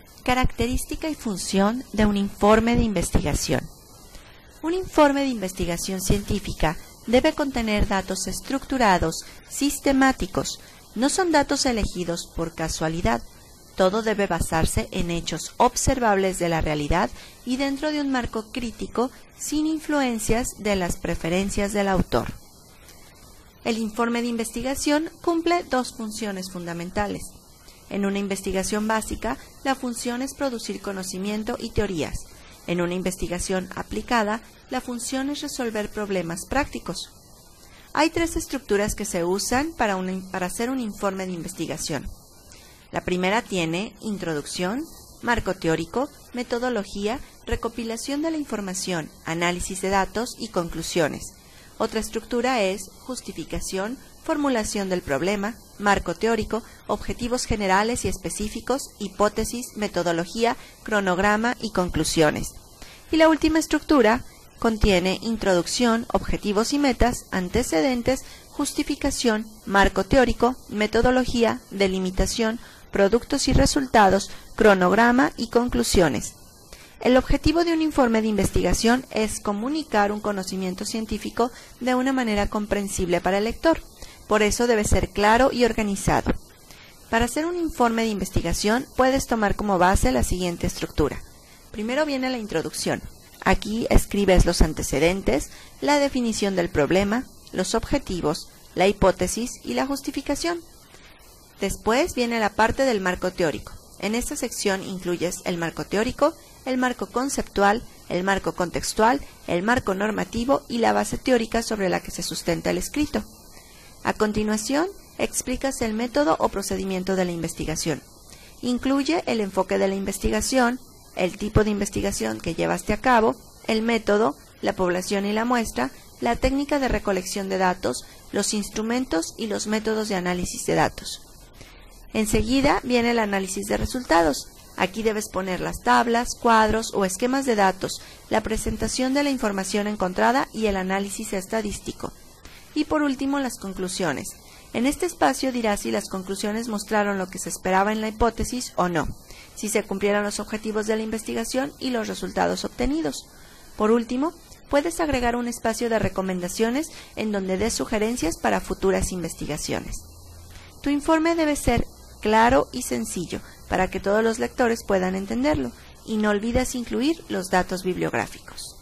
Característica y función de un informe de investigación. Un informe de investigación científica debe contener datos estructurados, sistemáticos. No son datos elegidos por casualidad. Todo debe basarse en hechos observables de la realidad y dentro de un marco crítico sin influencias de las preferencias del autor. El informe de investigación cumple dos funciones fundamentales. En una investigación básica, la función es producir conocimiento y teorías. En una investigación aplicada, la función es resolver problemas prácticos. Hay tres estructuras que se usan para hacer un informe de investigación. La primera tiene introducción, marco teórico, metodología, recopilación de la información, análisis de datos y conclusiones. Otra estructura es justificación, formulación del problema, marco teórico, objetivos generales y específicos, hipótesis, metodología, cronograma y conclusiones. Y la última estructura contiene introducción, objetivos y metas, antecedentes, justificación, marco teórico, metodología, delimitación, productos y resultados, cronograma y conclusiones. El objetivo de un informe de investigación es comunicar un conocimiento científico de una manera comprensible para el lector. Por eso debe ser claro y organizado. Para hacer un informe de investigación puedes tomar como base la siguiente estructura. Primero viene la introducción. Aquí escribes los antecedentes, la definición del problema, los objetivos, la hipótesis y la justificación. Después viene la parte del marco teórico. En esta sección incluyes el marco teórico, el marco conceptual, el marco contextual, el marco normativo y la base teórica sobre la que se sustenta el escrito. A continuación, explicas el método o procedimiento de la investigación. Incluye el enfoque de la investigación, el tipo de investigación que llevaste a cabo, el método, la población y la muestra, la técnica de recolección de datos, los instrumentos y los métodos de análisis de datos. Enseguida viene el análisis de resultados. Aquí debes poner las tablas, cuadros o esquemas de datos, la presentación de la información encontrada y el análisis estadístico. Y por último, las conclusiones. En este espacio dirás si las conclusiones mostraron lo que se esperaba en la hipótesis o no, si se cumplieron los objetivos de la investigación y los resultados obtenidos. Por último, puedes agregar un espacio de recomendaciones en donde des sugerencias para futuras investigaciones. Tu informe debe ser claro y sencillo para que todos los lectores puedan entenderlo, y no olvides incluir los datos bibliográficos.